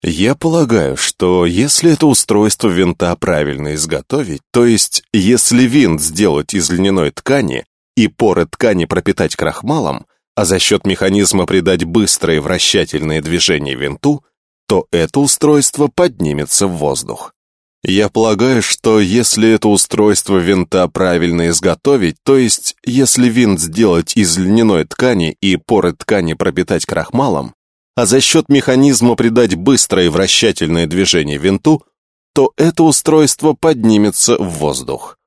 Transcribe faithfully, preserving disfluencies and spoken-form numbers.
Я полагаю, что если это устройство винта правильно изготовить, то есть если винт сделать из льняной ткани и поры ткани пропитать крахмалом, а за счет механизма придать быстрые вращательные движения винту, то это устройство поднимется в воздух. Я полагаю, что если это устройство винта правильно изготовить, то есть если винт сделать из льняной ткани и поры ткани пропитать крахмалом, а за счет механизма придать быстрое вращательное движение винту, то это устройство поднимется в воздух.